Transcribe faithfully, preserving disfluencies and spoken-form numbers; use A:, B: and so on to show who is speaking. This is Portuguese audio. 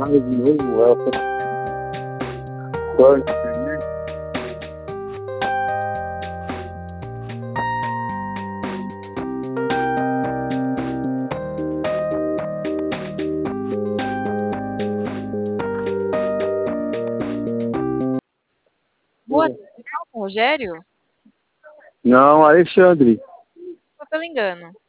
A: chamada de novo, ela corta, né?
B: Boa tarde, Rogério?
A: Não, Alexandre.
B: Só pelo engano.